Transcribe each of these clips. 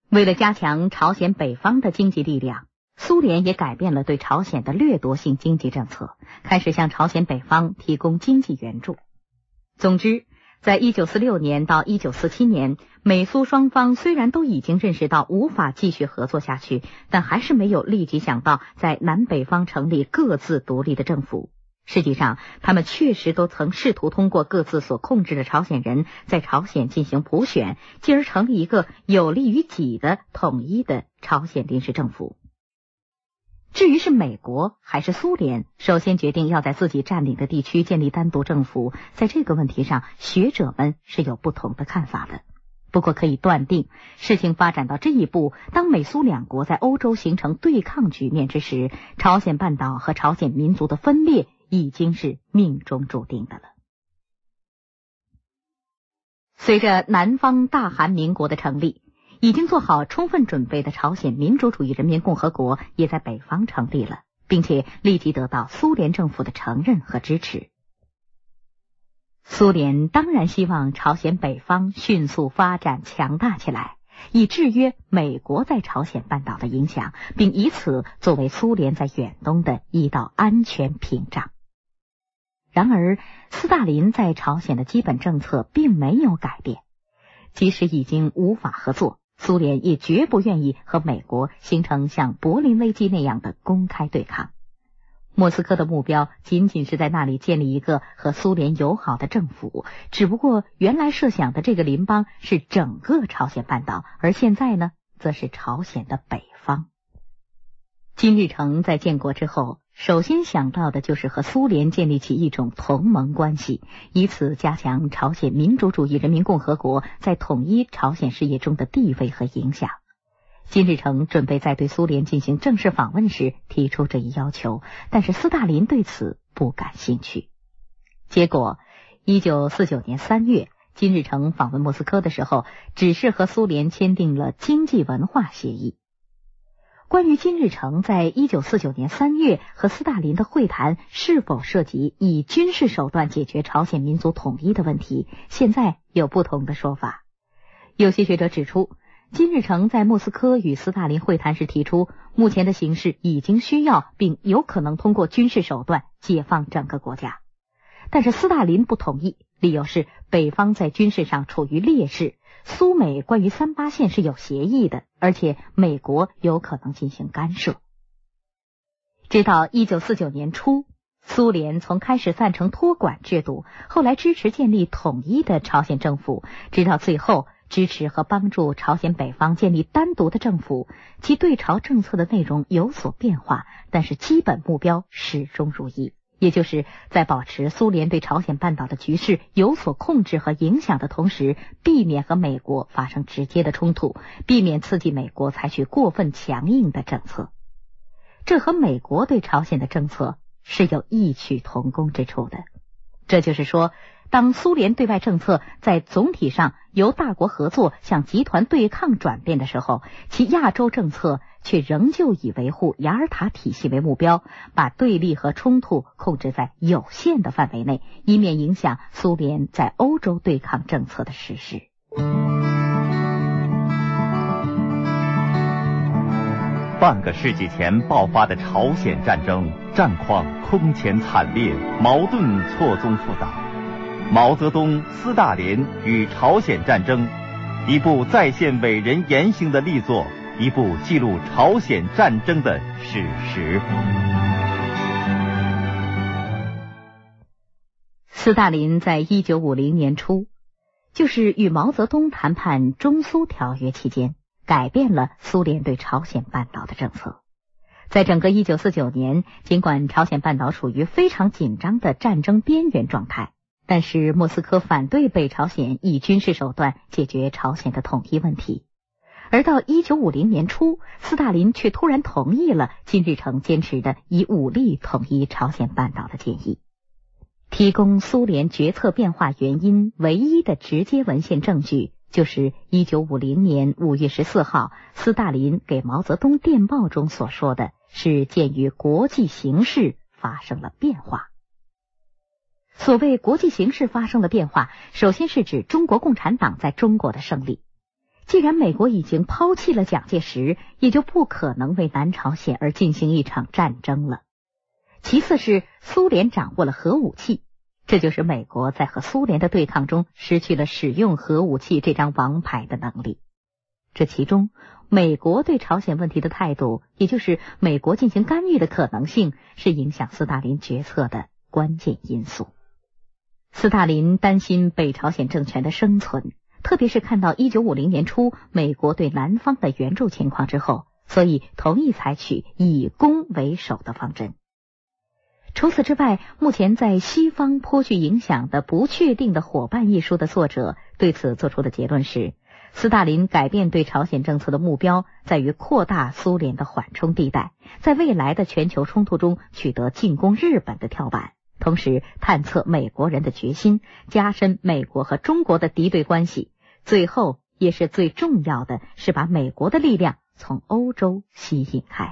为了加强朝鲜北方的经济力量，苏联也改变了对朝鲜的掠夺性经济政策，开始向朝鲜北方提供经济援助。总之，在1946年到1947年，美苏双方虽然都已经认识到无法继续合作下去，但还是没有立即想到在南北方成立各自独立的政府。实际上，他们确实都曾试图通过各自所控制的朝鲜人在朝鲜进行普选，进而成立一个有利于己的统一的朝鲜临时政府。至于是美国还是苏联首先决定要在自己占领的地区建立单独政府，在这个问题上学者们是有不同的看法的。不过可以断定，事情发展到这一步，当美苏两国在欧洲形成对抗局面之时，朝鲜半岛和朝鲜民族的分裂已经是命中注定的了。随着南方大韩民国的成立，已经做好充分准备的朝鲜民主主义人民共和国也在北方成立了，并且立即得到苏联政府的承认和支持。苏联当然希望朝鲜北方迅速发展强大起来，以制约美国在朝鲜半岛的影响，并以此作为苏联在远东的一道安全屏障。然而，斯大林在朝鲜的基本政策并没有改变，即使已经无法合作，苏联也绝不愿意和美国形成像柏林危机那样的公开对抗。莫斯科的目标仅仅是在那里建立一个和苏联友好的政府，只不过原来设想的这个邻邦是整个朝鲜半岛，而现在呢，则是朝鲜的北方。金日成在建国之后，首先想到的就是和苏联建立起一种同盟关系，以此加强朝鲜民主主义人民共和国在统一朝鲜事业中的地位和影响。金日成准备在对苏联进行正式访问时提出这一要求，但是斯大林对此不感兴趣。结果1949年3月，金日成访问莫斯科的时候，只是和苏联签订了经济文化协议。关于金日成在1949年3月和斯大林的会谈是否涉及以军事手段解决朝鲜民族统一的问题，现在有不同的说法。有些学者指出，金日成在莫斯科与斯大林会谈时提出，目前的形势已经需要并有可能通过军事手段解放整个国家。但是斯大林不同意，理由是北方在军事上处于劣势，苏美关于38线是有协议的，而且美国有可能进行干涉。直到1949年初，苏联从开始赞成托管制度，后来支持建立统一的朝鲜政府，直到最后支持和帮助朝鲜北方建立单独的政府，其对朝政策的内容有所变化，但是基本目标始终如一，也就是在保持苏联对朝鲜半岛的局势有所控制和影响的同时，避免和美国发生直接的冲突，避免刺激美国采取过分强硬的政策。这和美国对朝鲜的政策是有异曲同工之处的。这就是说，当苏联对外政策在总体上由大国合作向集团对抗转变的时候，其亚洲政策却仍旧以维护雅尔塔体系为目标，把对立和冲突控制在有限的范围内，以免影响苏联在欧洲对抗政策的实施。 半个世纪前爆发的朝鲜战争，战况空前惨烈，矛盾错综复杂。毛泽东、斯大林与朝鲜战争，一部再现伟人言行的力作，一部记录朝鲜战争的史实。 斯大林在1950年初，就是与毛泽东谈判中苏条约期间，改变了苏联对朝鲜半岛的政策。在整个1949年，尽管朝鲜半岛处于非常紧张的战争边缘状态，但是莫斯科反对北朝鲜以军事手段解决朝鲜的统一问题。而到1950年初，斯大林却突然同意了金日成坚持的以武力统一朝鲜半岛的建议。提供苏联决策变化原因唯一的直接文献证据，就是1950年5月14号，斯大林给毛泽东电报中所说的是鉴于国际形势发生了变化。所谓国际形势发生了变化，首先是指中国共产党在中国的胜利。 既然美国已经抛弃了蒋介石，也就不可能为南朝鲜而进行一场战争了。其次是苏联掌握了核武器，这就是美国在和苏联的对抗中失去了使用核武器这张王牌的能力。这其中，美国对朝鲜问题的态度，也就是美国进行干预的可能性，是影响斯大林决策的关键因素。斯大林担心北朝鲜政权的生存，特别是看到1950年初美国对南方的援助情况之后，所以同意采取以攻为守的方针。除此之外，目前在西方颇具影响的《不确定的伙伴》一书的作者对此做出的结论是，斯大林改变对朝鲜政策的目标在于扩大苏联的缓冲地带，在未来的全球冲突中取得进攻日本的跳板，同时探测美国人的决心，加深美国和中国的敌对关系，最后也是最重要的是把美国的力量从欧洲吸引开。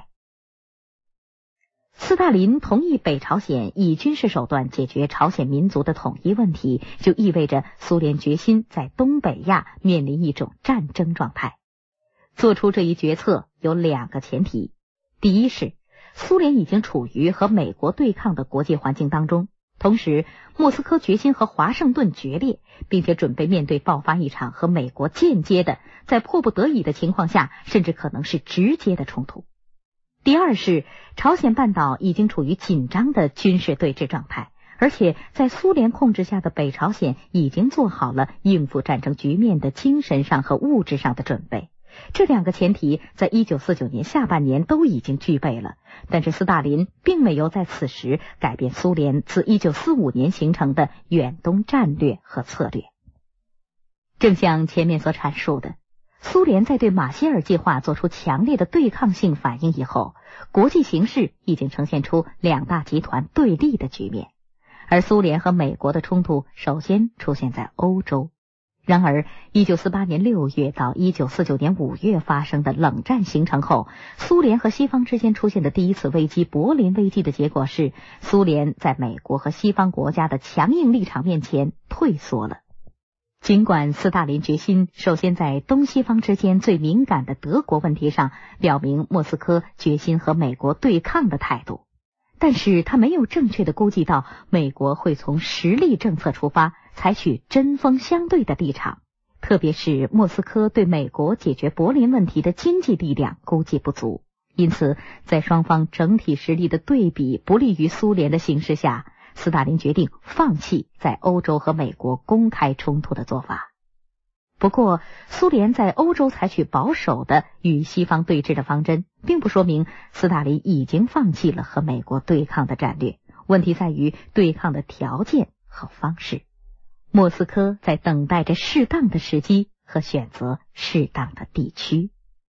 斯大林同意北朝鲜以军事手段解决朝鲜民族的统一问题，就意味着苏联决心在东北亚面临一种战争状态。做出这一决策有两个前提，第一是苏联已经处于和美国对抗的国际环境当中，同时莫斯科决心和华盛顿决裂，并且准备面对爆发一场和美国间接的，在迫不得已的情况下，甚至可能是直接的冲突。第二是朝鲜半岛已经处于紧张的军事对峙状态，而且在苏联控制下的北朝鲜已经做好了应付战争局面的精神上和物质上的准备。这两个前提在1949年下半年都已经具备了，但是斯大林并没有在此时改变苏联自1945年形成的远东战略和策略。正像前面所阐述的，苏联在对马歇尔计划做出强烈的对抗性反应以后，国际形势已经呈现出两大集团对立的局面，而苏联和美国的冲突首先出现在欧洲。然而1948年6月到1949年5月发生的冷战形成后，苏联和西方之间出现的第一次危机柏林危机的结果是，苏联在美国和西方国家的强硬立场面前退缩了。尽管斯大林决心首先在东西方之间最敏感的德国问题上表明莫斯科决心和美国对抗的态度，但是他没有正确的估计到美国会从实力政策出发，采取针锋相对的立场，特别是莫斯科对美国解决柏林问题的经济力量估计不足，因此在双方整体实力的对比不利于苏联的形势下，斯大林决定放弃在欧洲和美国公开冲突的做法。不过，苏联在欧洲采取保守的与西方对峙的方针，并不说明斯大林已经放弃了和美国对抗的战略，问题在于对抗的条件和方式。莫斯科在等待着适当的时机和选择适当的地区。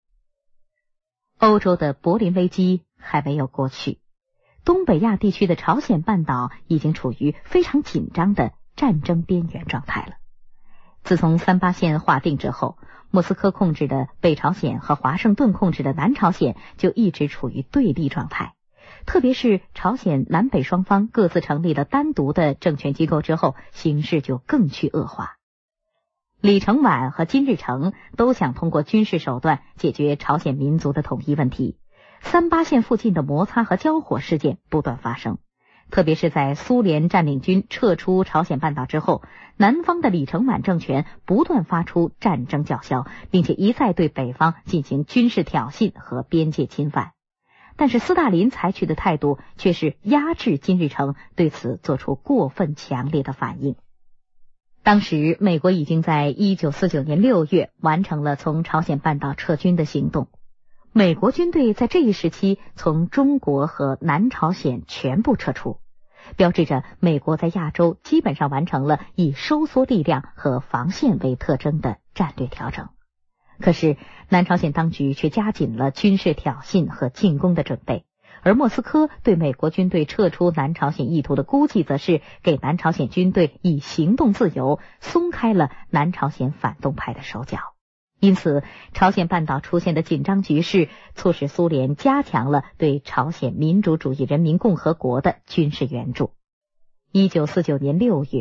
欧洲的柏林危机还没有过去，东北亚地区的朝鲜半岛已经处于非常紧张的战争边缘状态了。自从38线划定之后，莫斯科控制的北朝鲜和华盛顿控制的南朝鲜就一直处于对立状态。特别是朝鲜南北双方各自成立了单独的政权机构之后，形势就更趋恶化。李承晚和金日成都想通过军事手段解决朝鲜民族的统一问题。38线附近的摩擦和交火事件不断发生，特别是在苏联占领军撤出朝鲜半岛之后，南方的李承晚政权不断发出战争叫嚣，并且一再对北方进行军事挑衅和边界侵犯。但是斯大林采取的态度却是压制金日成，对此做出过分强烈的反应。当时美国已经在1949年6月完成了从朝鲜半岛撤军的行动，美国军队在这一时期从中国和南朝鲜全部撤出，标志着美国在亚洲基本上完成了以收缩力量和防线为特征的战略调整。可是南朝鲜当局却加紧了军事挑衅和进攻的准备，而莫斯科对美国军队撤出南朝鲜意图的估计则是给南朝鲜军队以行动自由，松开了南朝鲜反动派的手脚。因此朝鲜半岛出现的紧张局势促使苏联加强了对朝鲜民主主义人民共和国的军事援助。1949年6月，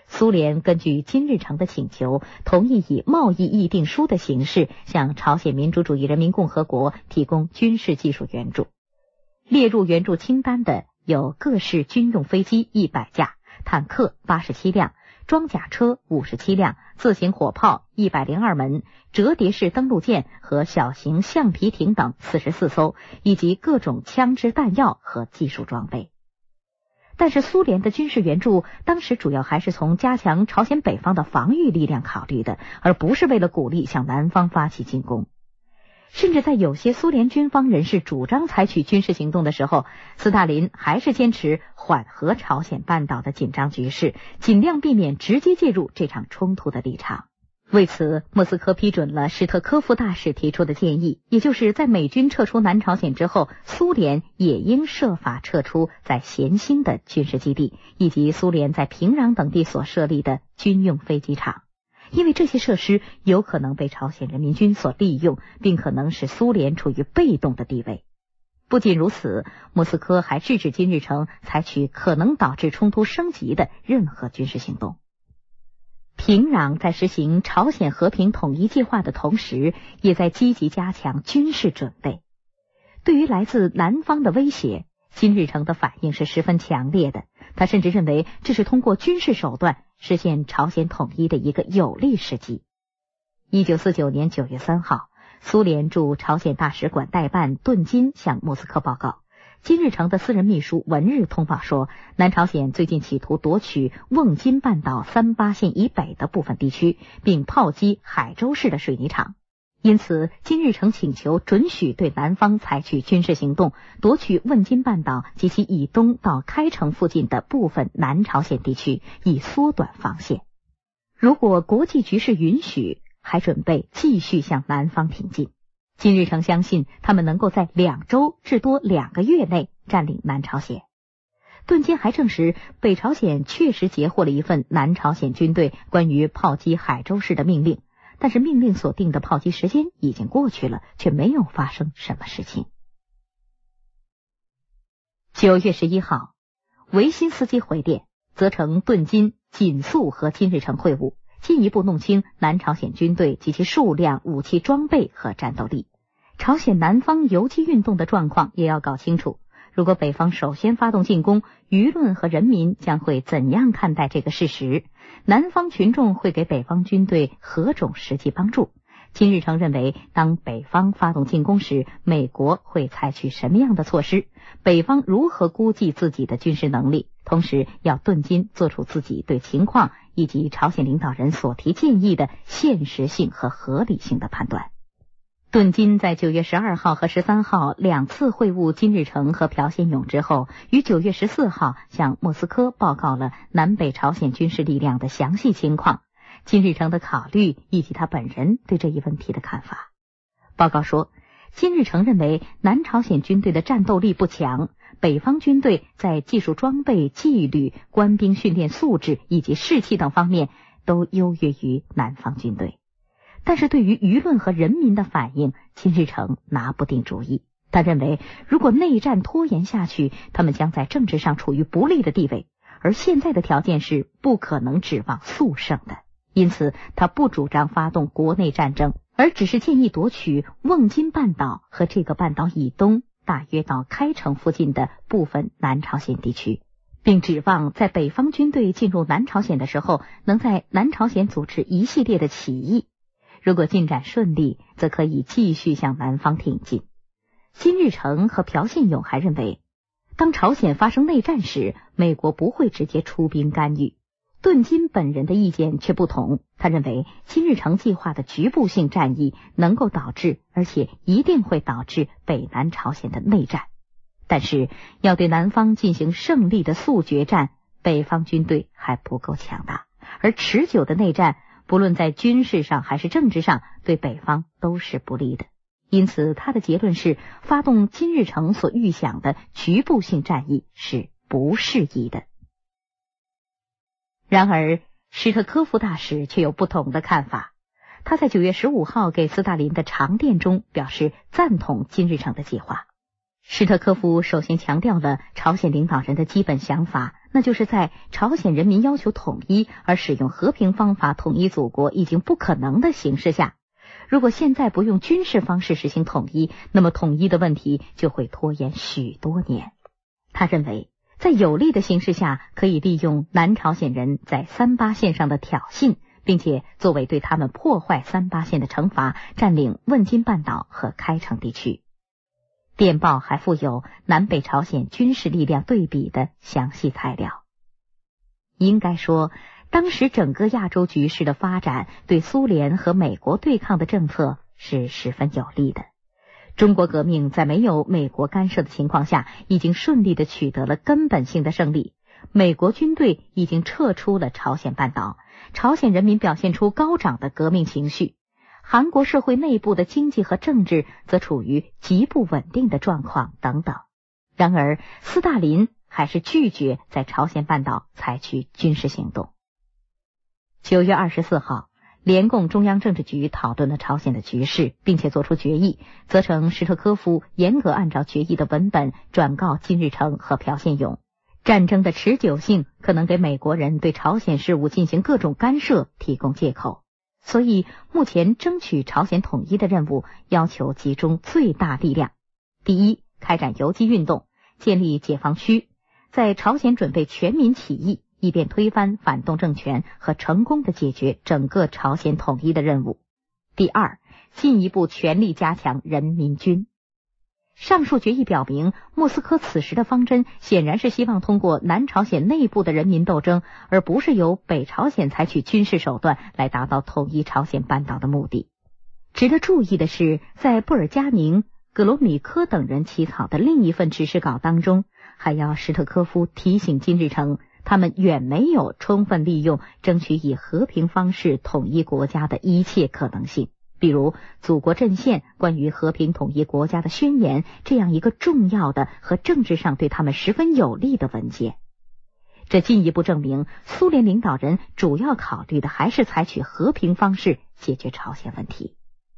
苏联根据金日成的请求，同意以贸易议定书的形式向朝鲜民主主义人民共和国提供军事技术援助。列入援助清单的有各式军用飞机100架、坦克87辆、装甲车57辆、自行火炮102门、折叠式登陆舰和小型橡皮艇等44艘，以及各种枪支弹药和技术装备。但是苏联的军事援助当时主要还是从加强朝鲜北方的防御力量考虑的，而不是为了鼓励向南方发起进攻。甚至在有些苏联军方人士主张采取军事行动的时候，斯大林还是坚持缓和朝鲜半岛的紧张局势，尽量避免直接介入这场冲突的立场。为此，莫斯科批准了施特科夫大使提出的建议，也就是在美军撤出南朝鲜之后，苏联也应设法撤出在咸兴的军事基地，以及苏联在平壤等地所设立的军用飞机场。因为这些设施有可能被朝鲜人民军所利用，并可能使苏联处于被动的地位。不仅如此，莫斯科还制止金日成采取可能导致冲突升级的任何军事行动。平壤在实行朝鲜和平统一计划的同时，也在积极加强军事准备。对于来自南方的威胁，金日成的反应是十分强烈的，他甚至认为这是通过军事手段实现朝鲜统一的一个有利时机。1949年9月3号，苏联驻朝鲜大使馆代办顿金向莫斯科报告，金日成的私人秘书文日通报说，南朝鲜最近企图夺取瓮津半岛38县以北的部分地区，并炮击海州市的水泥厂。因此，金日成请求准许对南方采取军事行动，夺取瓮津半岛及其以东到开城附近的部分南朝鲜地区，以缩短防线。如果国际局势允许，还准备继续向南方挺进。金日成相信他们能够在2周至多2个月内占领南朝鲜。顿金还证实，北朝鲜确实截获了一份南朝鲜军队关于炮击海州市的命令，但是命令所定的炮击时间已经过去了，却没有发生什么事情。9月11号，维辛斯基回电，责成顿金紧速和金日成会晤，进一步弄清南朝鲜军队及其数量、武器装备和战斗力。朝鲜南方游击运动的状况也要搞清楚。如果北方首先发动进攻，舆论和人民将会怎样看待这个事实？南方群众会给北方军队何种实际帮助？金日成认为，当北方发动进攻时，美国会采取什么样的措施？北方如何估计自己的军事能力？同时要顿金做出自己对情况以及朝鲜领导人所提建议的现实性和合理性的判断。顿金在9月12号和13号2次会晤金日成和朴宪勇之后，于9月14号向莫斯科报告了南北朝鲜军事力量的详细情况、金日成的考虑以及他本人对这一问题的看法。报告说，金日成认为南朝鲜军队的战斗力不强，北方军队在技术装备、纪律、官兵训练素质以及士气等方面都优越于南方军队。但是对于舆论和人民的反应，金日成拿不定主意。他认为，如果内战拖延下去，他们将在政治上处于不利的地位，而现在的条件是不可能指望速胜的。因此，他不主张发动国内战争，而只是建议夺取瓮津半岛和这个半岛以东大约到开城附近的部分南朝鲜地区，并指望在北方军队进入南朝鲜的时候，能在南朝鲜组织一系列的起义。如果进展顺利，则可以继续向南方挺进。金日成和朴宪勇还认为，当朝鲜发生内战时，美国不会直接出兵干预。顿金本人的意见却不同，他认为金日成计划的局部性战役能够导致，而且一定会导致北南朝鲜的内战。但是要对南方进行胜利的速决战，北方军队还不够强大，而持久的内战不论在军事上还是政治上，对北方都是不利的。因此，他的结论是，发动金日成所预想的局部性战役是不适宜的。然而，施特科夫大使却有不同的看法。他在9月15号给斯大林的长电中表示赞同金日成的计划。施特科夫首先强调了朝鲜领导人的基本想法， 那就是在朝鲜人民要求统一而使用和平方法统一祖国已经不可能的形势下，如果现在不用军事方式实行统一，那么统一的问题就会拖延许多年。他认为，在有利的形势下，可以利用南朝鲜人在38线上的挑衅，并且作为对他们破坏38线的惩罚，占领问津半岛和开城地区。电报还附有南北朝鲜军事力量对比的详细材料。应该说，当时整个亚洲局势的发展对苏联和美国对抗的政策是十分有利的。中国革命在没有美国干涉的情况下，已经顺利地取得了根本性的胜利。美国军队已经撤出了朝鲜半岛，朝鲜人民表现出高涨的革命情绪，韩国社会内部的经济和政治则处于极不稳定的状况等等。然而，斯大林还是拒绝在朝鲜半岛采取军事行动。9月24号，联共中央政治局讨论了朝鲜的局势，并且作出决议，责成史特科夫严格按照决议的文本转告金日成和朴宪勇。战争的持久性可能给美国人对朝鲜事务进行各种干涉提供借口，所以目前争取朝鲜统一的任务要求集中最大力量。第一，开展游击运动，建立解放区，在朝鲜准备全民起义，以便推翻反动政权和成功的解决整个朝鲜统一的任务。第二，进一步全力加强人民军。上述决议表明，莫斯科此时的方针显然是希望通过南朝鲜内部的人民斗争，而不是由北朝鲜采取军事手段来达到统一朝鲜半岛的目的。值得注意的是，在布尔加宁、格罗米科等人起草的另一份指示稿当中，还要史特科夫提醒金日成，他们远没有充分利用争取以和平方式统一国家的一切可能性，比如祖国阵线关于和平统一国家的宣言这样一个重要的和政治上对他们十分有利的文件。这进一步证明，苏联领导人主要考虑的还是采取和平方式解决朝鲜问题。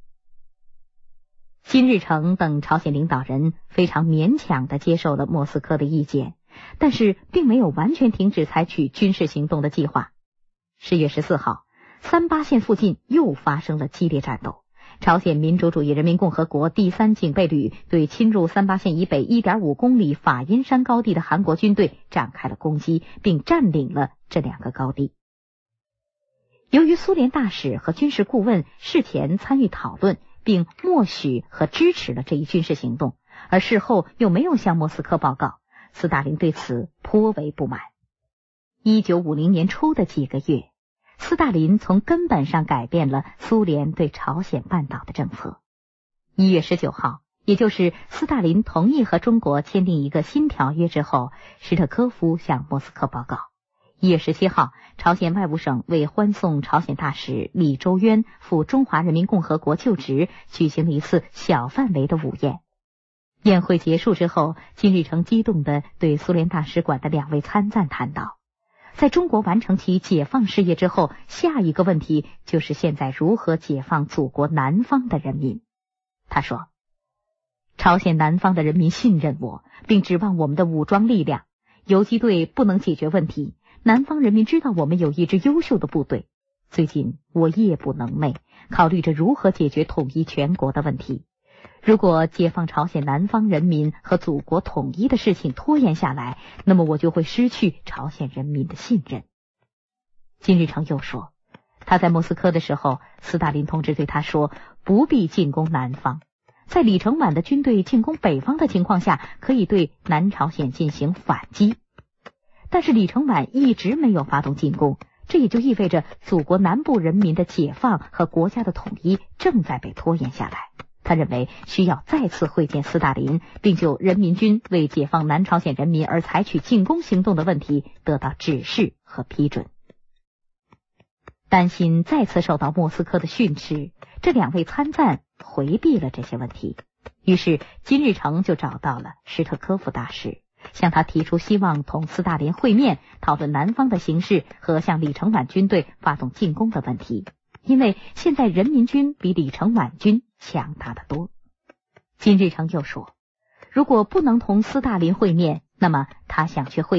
金日成等朝鲜领导人非常勉强地接受了莫斯科的意见，但是并没有完全停止采取军事行动的计划。10月14号，38线附近又发生了激烈战斗。朝鲜民主主义人民共和国第3警备旅对侵入38线以北 1.5 公里法阴山高地的韩国军队展开了攻击，并占领了这2个高地。由于苏联大使和军事顾问事前参与讨论，并默许和支持了这一军事行动，而事后又没有向莫斯科报告，斯大林对此颇为不满。1950年初的几个月，斯大林从根本上改变了苏联对朝鲜半岛的政策。1月19号，也就是斯大林同意和中国签订一个新条约之后，史特科夫向莫斯科报告。1月17号，朝鲜外务省为欢送朝鲜大使李周渊赴中华人民共和国就职，举行了一次小范围的午宴。宴会结束之后，金日成激动地对苏联大使馆的2位参赞谈到，在中国完成其解放事业之后，下一个问题就是现在如何解放祖国南方的人民。他说，朝鲜南方的人民信任我，并指望我们的武装力量，游击队不能解决问题，南方人民知道我们有一支优秀的部队。最近我夜不能寐，考虑着如何解决统一全国的问题。如果解放朝鲜南方人民和祖国统一的事情拖延下来，那么我就会失去朝鲜人民的信任。金日成又说，他在莫斯科的时候，斯大林同志对他说，不必进攻南方，在李承晚的军队进攻北方的情况下，可以对南朝鲜进行反击。但是李承晚一直没有发动进攻，这也就意味着祖国南部人民的解放和国家的统一正在被拖延下来。他认为需要再次会见斯大林，并就人民军为解放南朝鲜人民而采取进攻行动的问题得到指示和批准。担心再次受到莫斯科的训斥，这2位参赞回避了这些问题。于是金日成就找到了史特科夫大使，向他提出希望同斯大林会面，讨论南方的形势和向李承晚军队发动进攻的问题，因为现在人民军比李承晚军强大得多。金日成又说，如果不能同斯大林会面，那么他想去会见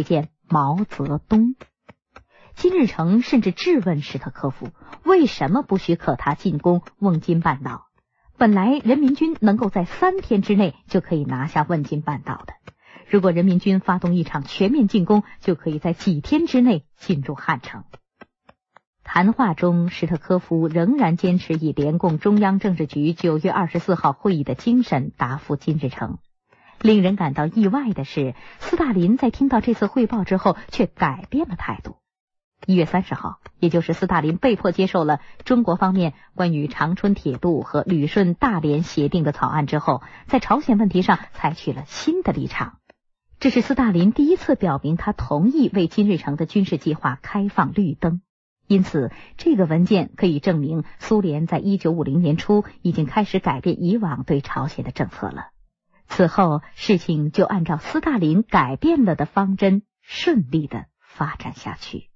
毛泽东。金日成甚至质问史特科夫，为什么不许可他进攻瓮津半岛？本来人民军能够在3天之内就可以拿下瓮津半岛的，如果人民军发动一场全面进攻，就可以在几天之内进入汉城。谈话中，史特科夫仍然坚持以联共中央政治局9月24号会议的精神答复金日成。令人感到意外的是，斯大林在听到这次汇报之后却改变了态度。1月30号，也就是斯大林被迫接受了中国方面关于长春铁路和旅顺大连协定的草案之后，在朝鲜问题上采取了新的立场。这是斯大林第一次表明他同意为金日成的军事计划开放绿灯。因此，这个文件可以证明苏联在1950年初已经开始改变以往对朝鲜的政策了。此后，事情就按照斯大林改变了的方针顺利地发展下去。